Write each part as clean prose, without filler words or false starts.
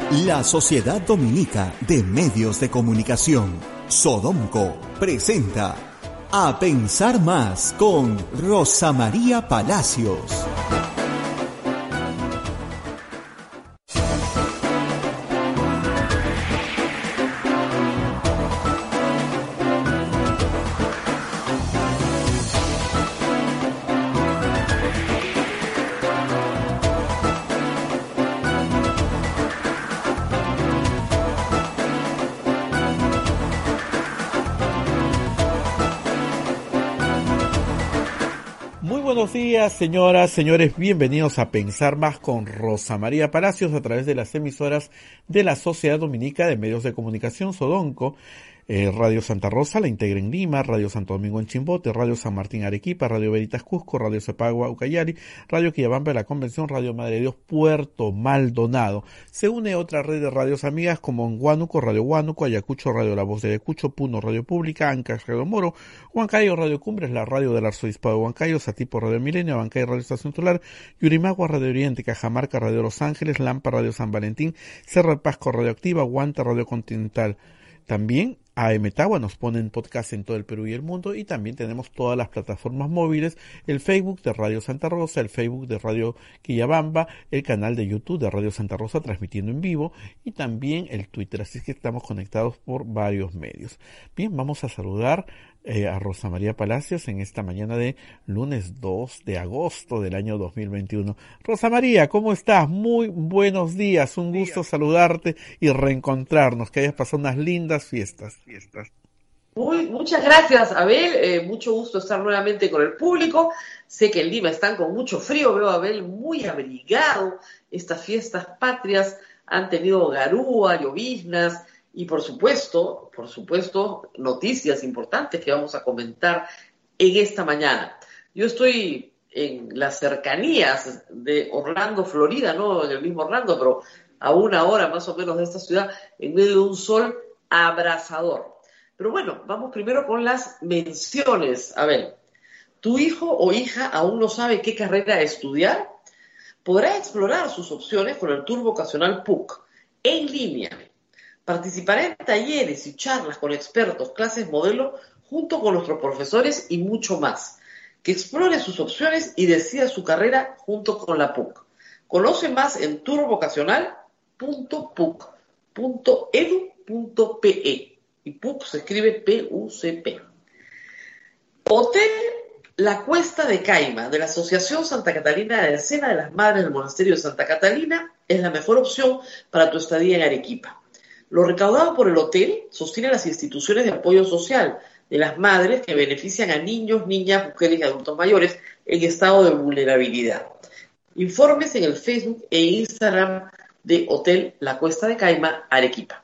La Sociedad Dominica de Medios de Comunicación, Sodomco, presenta A Pensar Más con Rosa María Palacios. Buenos días, señoras, señores, bienvenidos a Pensar Más con Rosa María Palacios a través de las emisoras de la Sociedad Dominica de Medios de Comunicación, Sodonco, Radio Santa Rosa, La Integra en Lima, Radio Santo Domingo en Chimbote, Radio San Martín Arequipa, Radio Veritas Cusco, Radio Cepagua Ucayali, Radio Quillabamba de la Convención, Radio Madre de Dios Puerto Maldonado. Se une otra red de radios amigas como en Huánuco, Radio Huánuco, Ayacucho, Radio La Voz de Ayacucho, Puno, Radio Pública, Ancash, Radio Moro, Huancayo, Radio Cumbres, la radio del Arzobispado de Huancayo, Satipo, Radio Milenio, Abancay, Radio Estación Solar, Yurimagua, Radio Oriente, Cajamarca, Radio Los Ángeles, Lampa, Radio San Valentín, Cerro de Pasco, Radioactiva, Guanta, Radio Continental. También AM Tagua nos pone en podcast en todo el Perú y el mundo, y también tenemos todas las plataformas móviles, el Facebook de Radio Santa Rosa, el Facebook de Radio Quillabamba, el canal de YouTube de Radio Santa Rosa transmitiendo en vivo y también el Twitter, así que estamos conectados por varios medios. Bien, vamos a saludar a Rosa María Palacios en esta mañana de lunes 2 de agosto del año 2021. Rosa María, ¿cómo estás? Muy buenos días, un gusto saludarte y reencontrarnos, que hayas pasado unas lindas fiestas. Muchas gracias, Abel, mucho gusto estar nuevamente con el público. Sé que en Lima están con mucho frío, veo a Abel muy abrigado. Estas fiestas patrias han tenido garúa, lloviznas y por supuesto, noticias importantes que vamos a comentar en esta mañana. Yo estoy en las cercanías de Orlando, Florida, no en el mismo Orlando, pero a una hora más o menos de esta ciudad, en medio de un sol abrasador. Pero bueno, vamos primero con las menciones. A ver, ¿tu hijo o hija aún no sabe qué carrera estudiar? Podrá explorar sus opciones con el Tour Vocacional PUC en línea. Participará en talleres y charlas con expertos, clases modelo, junto con nuestros profesores y mucho más. Que explore sus opciones y decida su carrera junto con la PUC. Conoce más en turvocacional.puc.edu.pe. Y PUC se escribe P-U-C-P. Hotel La Cuesta de Caima, de la Asociación Santa Catalina de Escena de las Madres del Monasterio de Santa Catalina, es la mejor opción para tu estadía en Arequipa. Lo recaudado por el hotel sostiene las instituciones de apoyo social de las madres que benefician a niños, niñas, mujeres y adultos mayores en estado de vulnerabilidad. Informes en el Facebook e Instagram de Hotel La Cuesta de Caima, Arequipa.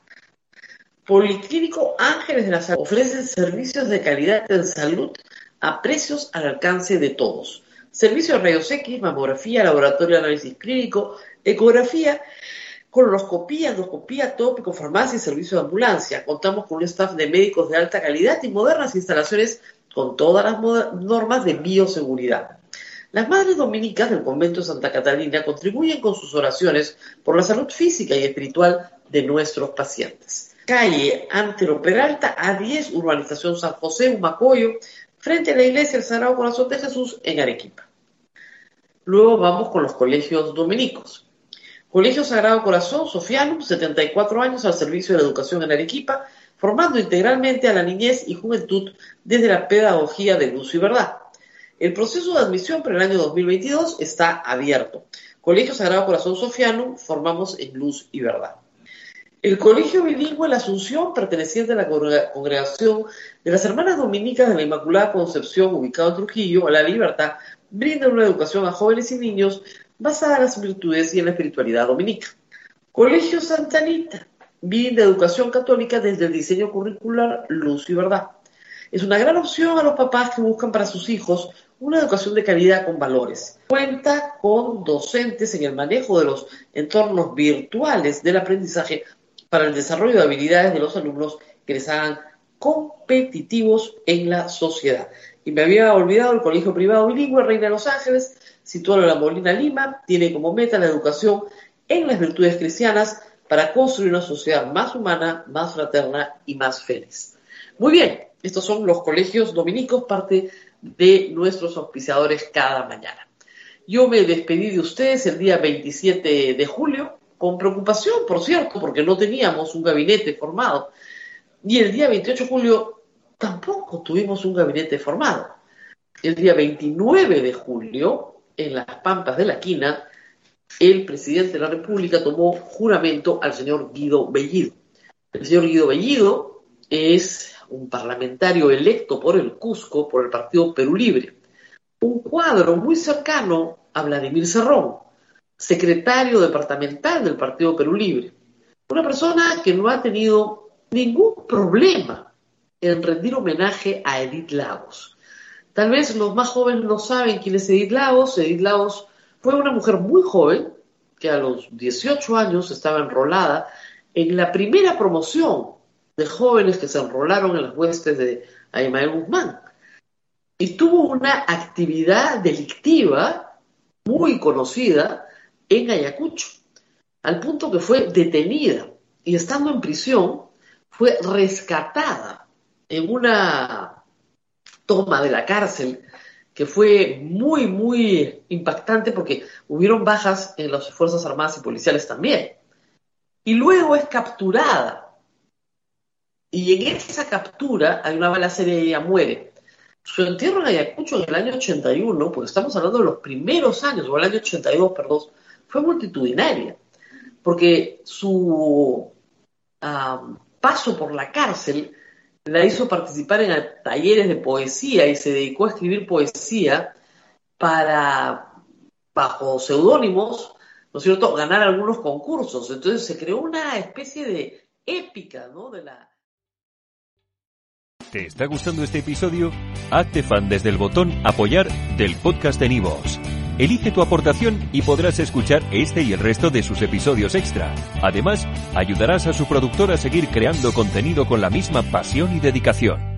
Policlínico Ángeles de la Salud ofrece servicios de calidad en salud a precios al alcance de todos. Servicio de rayos X, mamografía, laboratorio de análisis clínico, ecografía, colonoscopía, endoscopía, tópico, farmacia y servicio de ambulancia. Contamos con un staff de médicos de alta calidad y modernas instalaciones con todas las normas de bioseguridad. Las madres dominicas del convento de Santa Catalina contribuyen con sus oraciones por la salud física y espiritual de nuestros pacientes. Calle Antero Peralta, A10, Urbanización San José, Humacoyo, frente a la Iglesia del Sagrado Corazón de Jesús en Arequipa. Luego vamos con los colegios dominicos. Colegio Sagrado Corazón, Sofianum, 74 años al servicio de la educación en Arequipa, formando integralmente a la niñez y juventud desde la pedagogía de luz y verdad. El proceso de admisión para el año 2022 está abierto. Colegio Sagrado Corazón Sofianum, formamos en luz y verdad. El Colegio Bilingüe La Asunción, perteneciente a la congregación de las Hermanas Dominicas de la Inmaculada Concepción, ubicado en Trujillo, a la Libertad, brinda una educación a jóvenes y niños basada en las virtudes y en la espiritualidad dominica. Colegio Santa Anita brinda educación católica desde el diseño curricular Luz y Verdad. Es una gran opción a los papás que buscan para sus hijos una educación de calidad con valores. Cuenta con docentes en el manejo de los entornos virtuales del aprendizaje para el desarrollo de habilidades de los alumnos que les hagan competitivos en la sociedad. Y me había olvidado el Colegio Privado Bilingüe Reina de Los Ángeles, situado en La Molina, Lima, tiene como meta la educación en las virtudes cristianas, para construir una sociedad más humana, más fraterna y más feliz. Muy bien, estos son los colegios dominicos, parte de nuestros auspiciadores cada mañana. Yo me despedí de ustedes el día 27 de julio, con preocupación, por cierto, porque no teníamos un gabinete formado. Y el día 28 de julio tampoco tuvimos un gabinete formado. El día 29 de julio, en las Pampas de la Quina, el presidente de la República tomó juramento al señor Guido Bellido. El señor Guido Bellido es un parlamentario electo por el Cusco, por el Partido Perú Libre. Un cuadro muy cercano a Vladimir Cerrón, secretario departamental del Partido Perú Libre. Una persona que no ha tenido ningún problema en rendir homenaje a Edith Lagos. Tal vez los más jóvenes no saben quién es Edith Lagos. Edith Lagos fue una mujer muy joven que a los 18 años estaba enrolada en la primera promoción de jóvenes que se enrolaron en las huestes de Abimael Guzmán. Y tuvo una actividad delictiva muy conocida en Ayacucho, al punto que fue detenida y estando en prisión fue rescatada en una toma de la cárcel que fue muy, muy impactante porque hubieron bajas en las Fuerzas Armadas y policiales también. Y luego es capturada. Y en esa captura hay una balacera y ella muere. Su entierro en Ayacucho en el año 81, porque estamos hablando de los primeros años, o el año 82, perdón, fue multitudinaria. Porque su paso por la cárcel la hizo participar en talleres de poesía y se dedicó a escribir poesía para, bajo seudónimos, ¿no es cierto?, ganar algunos concursos. Entonces se creó una especie de épica, ¿no?, de la... ¿Te está gustando este episodio? Hazte fan desde el botón Apoyar del podcast de Nivos. Elige tu aportación y podrás escuchar este y el resto de sus episodios extra. Además, ayudarás a su productor a seguir creando contenido con la misma pasión y dedicación.